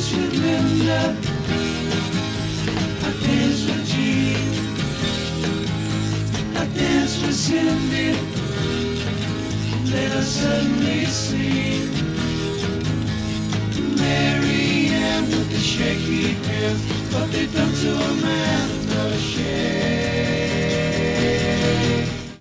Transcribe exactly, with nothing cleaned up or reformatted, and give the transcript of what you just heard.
danced with Linda, I danced with Jean, I danced with Cindy. Then I suddenly seen Mary Ann with the shaky hands, what they done to Amanda Shea.